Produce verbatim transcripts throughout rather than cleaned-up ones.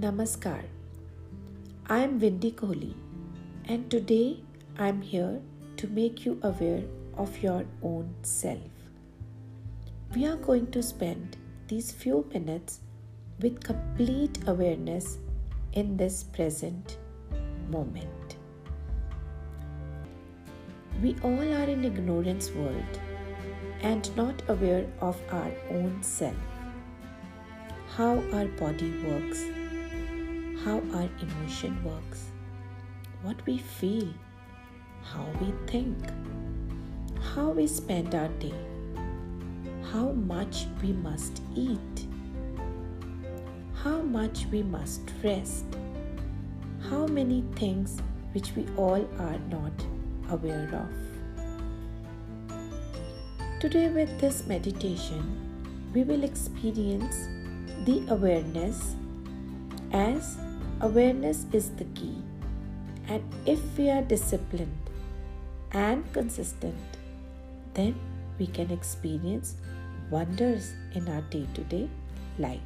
Namaskar. I am Windy Kohli and today I am here to make you aware of your own self. We are going to spend these few minutes with complete awareness in this present moment. We all are in ignorance world and not aware of our own self, how our body works, how our emotion works, what we feel, how we think, how we spend our day, how much we must eat, how much we must rest, how many things which we all are not aware of. Today with this meditation, we will experience the awareness, as awareness is the key, and if we are disciplined and consistent, then we can experience wonders in our day-to-day life.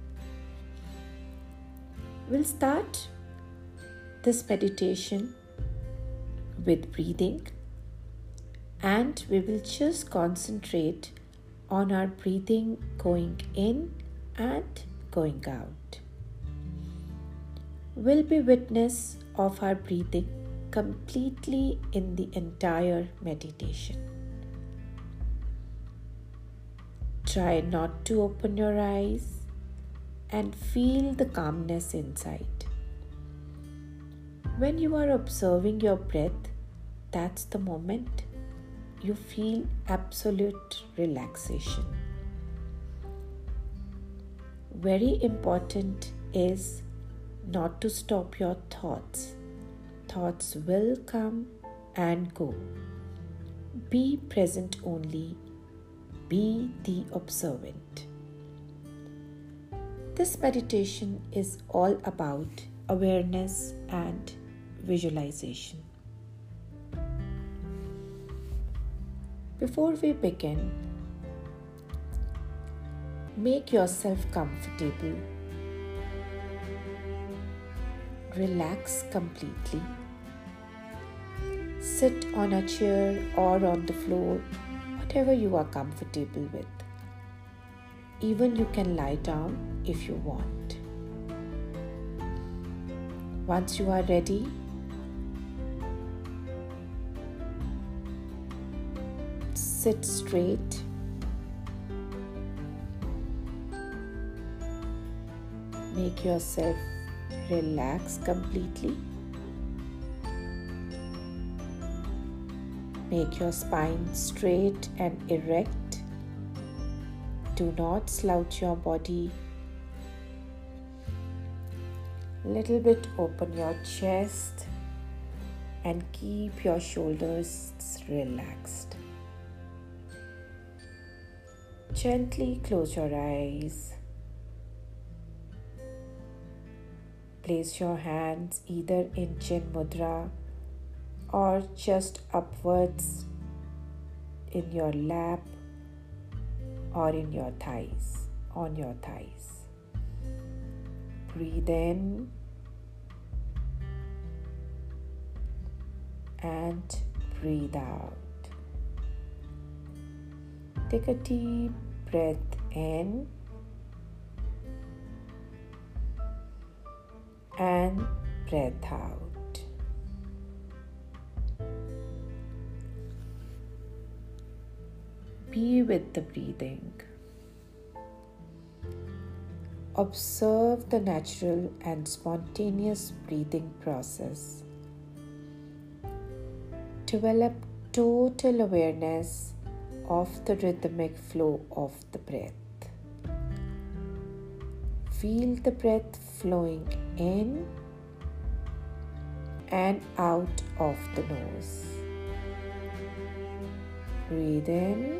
We'll start this meditation with breathing, and we will just concentrate on our breathing going in and going out. We'll be witness of our breathing completely in the entire meditation. Try not to open your eyes and feel the calmness inside. When you are observing your breath, that's the moment you feel absolute relaxation. Very important is not to stop your thoughts. Thoughts will come and go. Be present only. Be the observant. This meditation is all about awareness and visualization. Before we begin, make yourself comfortable. Relax completely. Sit on a chair or on the floor, whatever you are comfortable with. Even you can lie down if you want. Once you are ready, sit straight. Make yourself relax completely. Make your spine straight and erect. Do not slouch your body. Little bit open your chest and keep your shoulders relaxed. Gently close your eyes. Place your hands either in Chin Mudra or just upwards in your lap or in your thighs, on your thighs. Breathe in and breathe out. Take a deep breath in and breath out. Be with the breathing. Observe the natural and spontaneous breathing process. Develop total awareness of the rhythmic flow of the breath. Feel the breath flowing in and out of the nose. Breathe in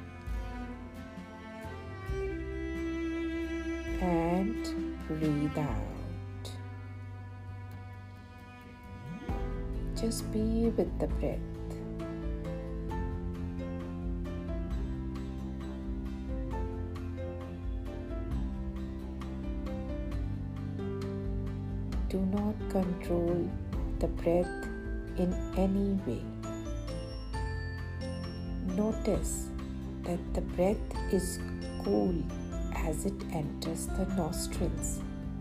and breathe out. Just be with the breath. Do not control the breath in any way. Notice that the breath is cool as it enters the nostrils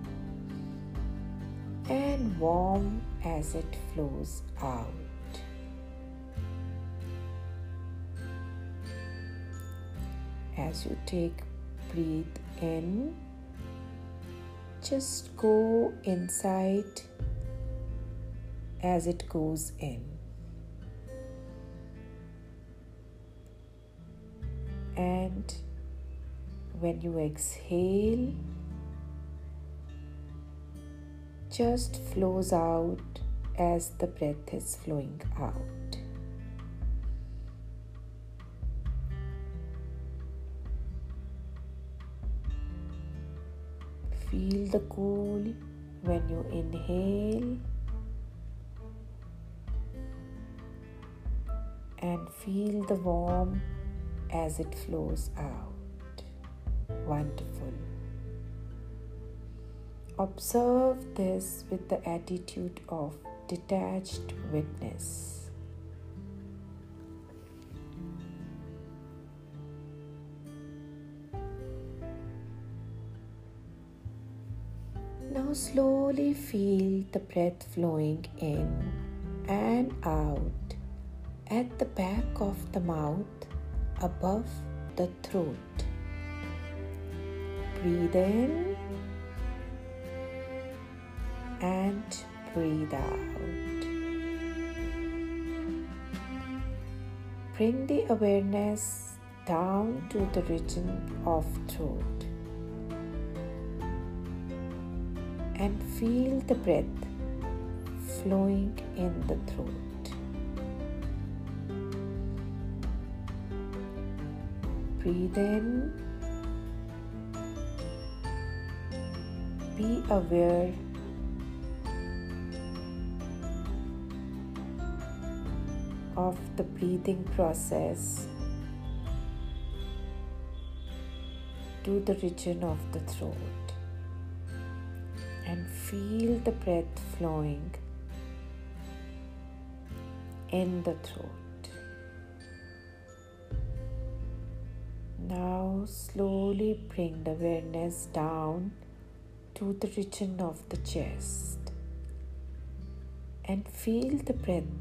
and warm as it flows out. As you take breathe in, just go inside as it goes in. And when you exhale, just flows out as the breath is flowing out. Feel the cool when you inhale and feel the warm as it flows out. Wonderful. Observe this with the attitude of detached witness. Now slowly feel the breath flowing in and out at the back of the mouth above the throat. Breathe in and breathe out. Bring the awareness down to the region of throat and feel the breath flowing in the throat. Breathe in. Be aware of the breathing process to the region of the throat and feel the breath flowing in the throat. Now slowly bring the awareness down to the region of the chest and feel the breath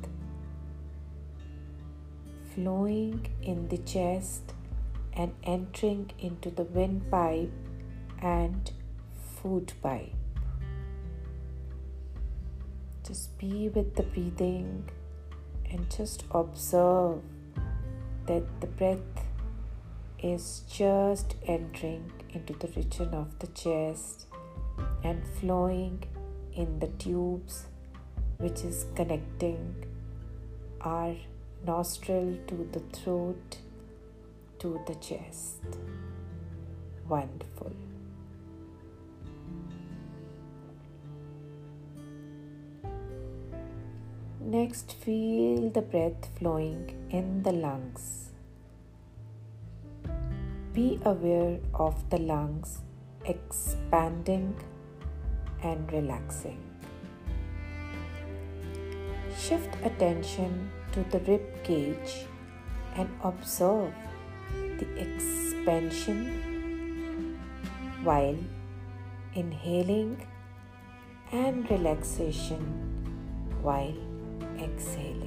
flowing in the chest and entering into the windpipe and food pipe. Just be with the breathing and just observe that the breath is just entering into the region of the chest and flowing in the tubes which is connecting our nostril to the throat to the chest. Wonderful. Next, feel the breath flowing in the lungs. Be aware of the lungs expanding and relaxing. Shift attention to the rib cage and observe the expansion while inhaling and relaxation while exhaling.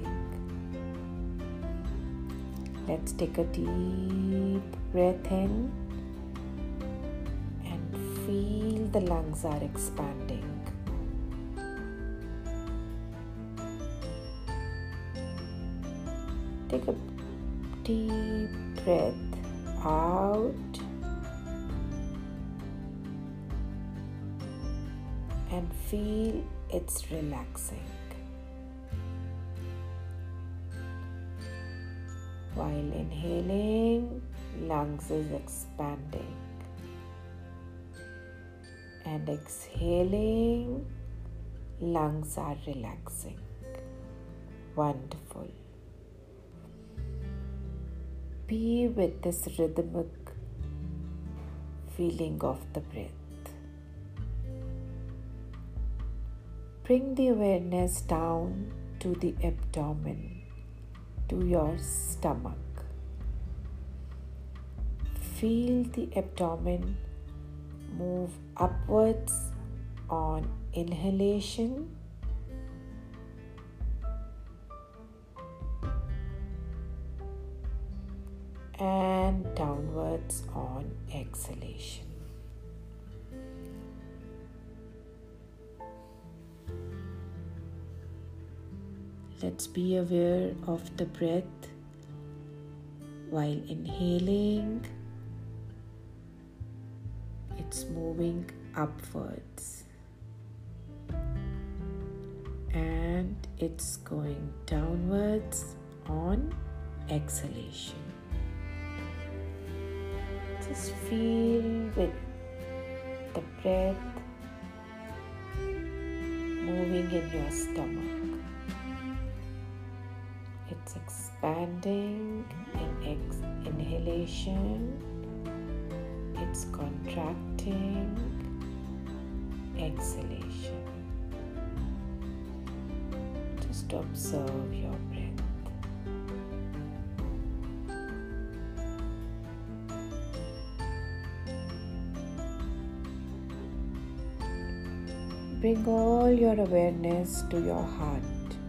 Let's take a deep breath in and feel the lungs are expanding. Take a deep breath out and feel it's relaxing. While inhaling, lungs is expanding. And exhaling, lungs are relaxing. Wonderful. Be with this rhythmic feeling of the breath. bring the awareness down to the abdomen, to your stomach. Feel the abdomen move upwards on inhalation and downwards on exhalation. Let's be aware of the breath while inhaling. It's moving upwards and it's going downwards on exhalation. Just feel with the breath moving in your stomach. It's expanding in ex- inhalation. It's contracting, exhalation. Just observe your breath. Bring all your awareness to your heart.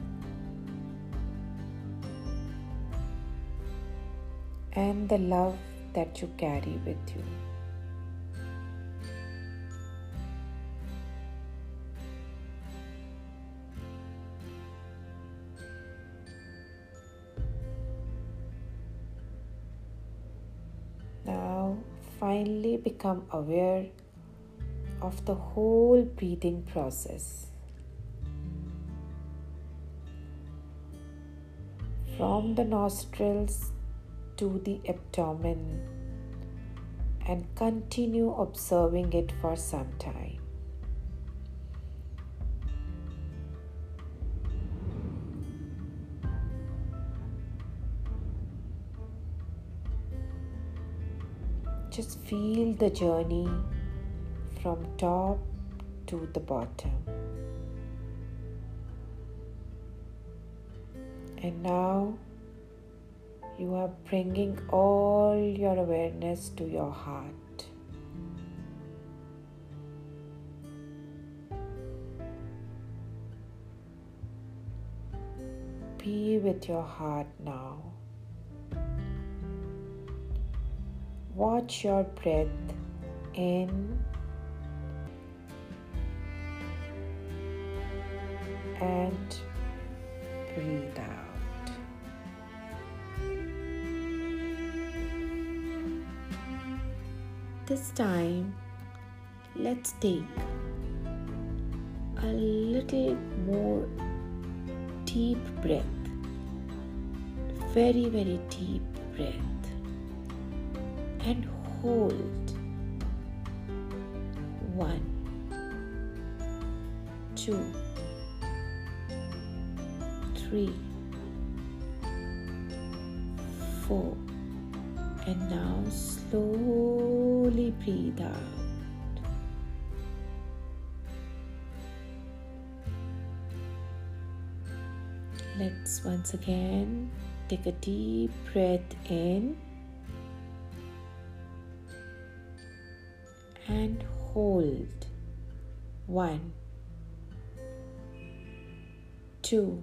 And the love that you carry with you. Now, finally become aware of the whole breathing process. From the nostrils to the abdomen, and continue observing it for some time. Just feel the journey from top to the bottom. And now you are bringing all your awareness to your heart. Be with your heart now. Watch your breath in and breathe out. This time, let's take a little more deep breath. Very, very deep breath. And hold. One, two, three, four. And now slowly breathe out. Let's once again take a deep breath in and hold. One, two,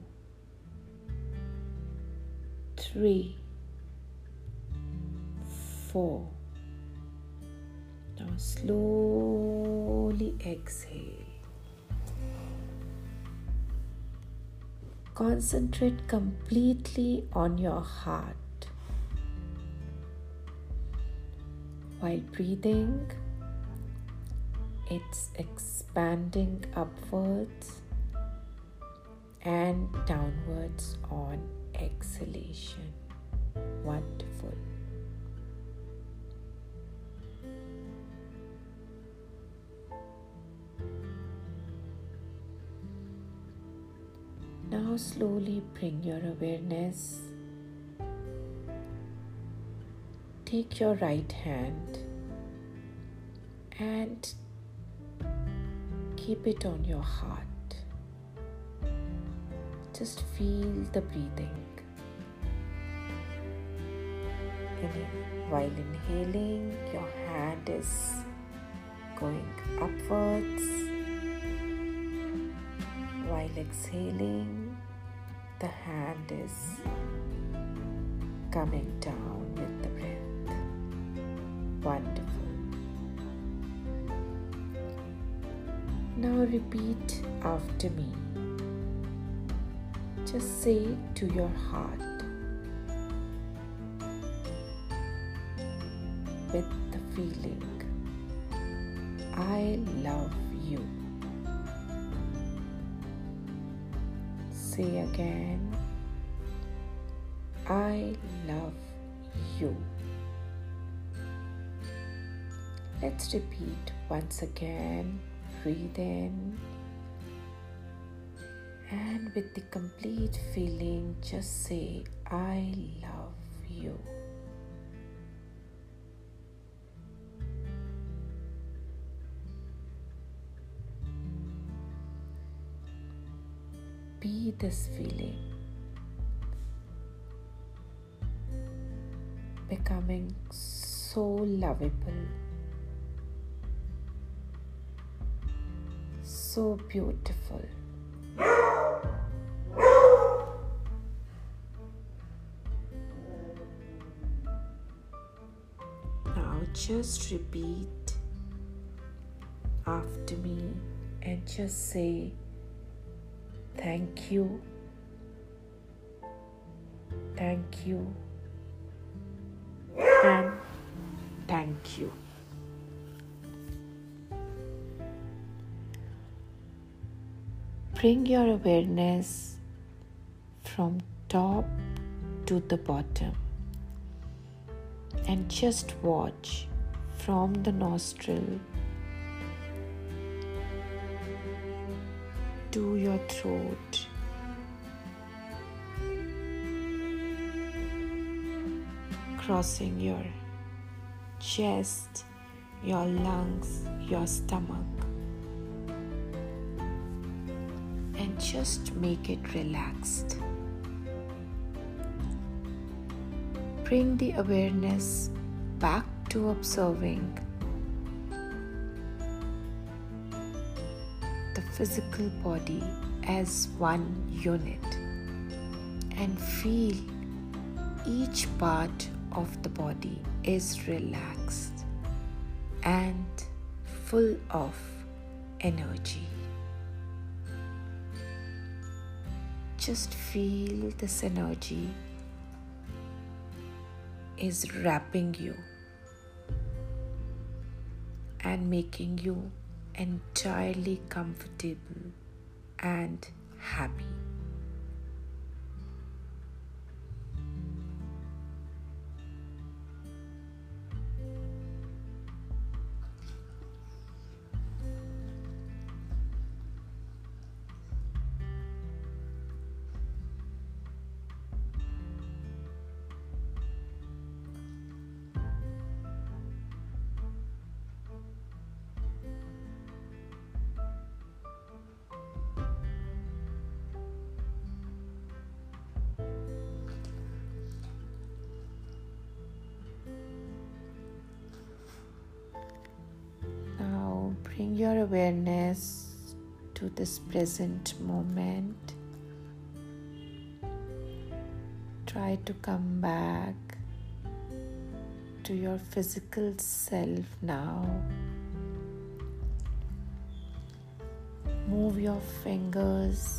three, four. Now slowly exhale. Concentrate completely on your heart. While breathing, it's expanding upwards and downwards on exhalation. Wonderful. Now slowly bring your awareness. Take your right hand and keep it on your heart. Just feel the breathing. Inhale. While inhaling, your hand is going upwards. While exhaling, the hand is coming down with the breath. Wonderful. Now repeat after me. Just say to your heart, with the feeling, I love you. Say again, I love you. Let's repeat once again. Breathe in, and with the complete feeling, just say, I love you. Be this feeling, becoming so lovable, so beautiful. Now just repeat after me and just say, thank you, thank you, and thank you. Bring your awareness from top to the bottom and just watch from the nostril to your throat, crossing your chest, your lungs, your stomach, and just make it relaxed. Bring the awareness back to observing the physical body as one unit and feel each part of the body is relaxed and full of energy. Just feel this energy is wrapping you and making you entirely comfortable and happy. Bring your awareness to this present moment. Try to come back to your physical self now. Move your fingers.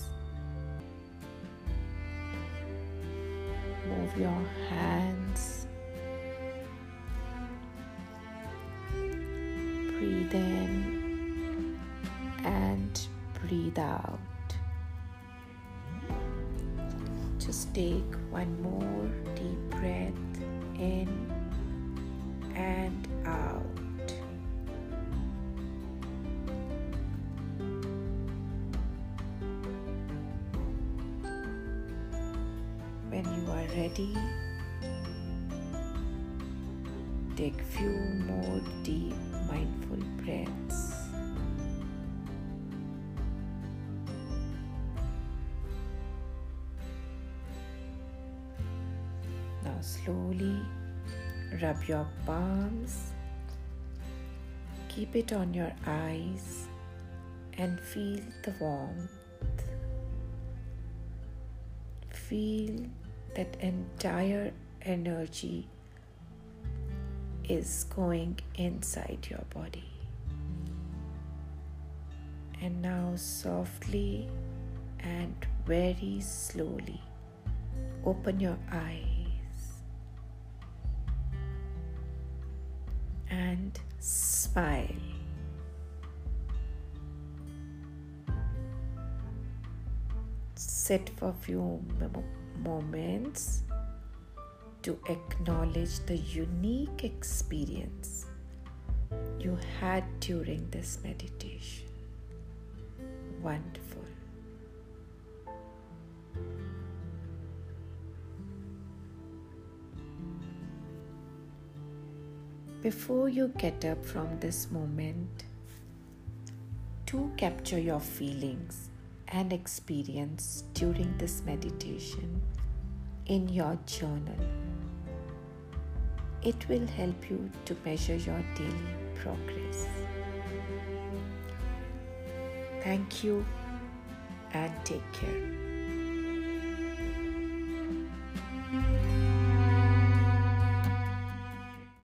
Move your hands. Breathe in and breathe out. Just take one more deep breath in and out. When you are ready, take few more deep mindful breaths. slowly rub your palms. Keep it on your eyes and feel the warmth. Feel that entire energy is going inside your body. And now softly and very slowly open your eyes and smile. Sit for a few moments to acknowledge the unique experience you had during this meditation. Wonderful. Before you get up from this moment, to capture your feelings and experience during this meditation in your journal. It will help you to measure your daily progress. Thank you and take care.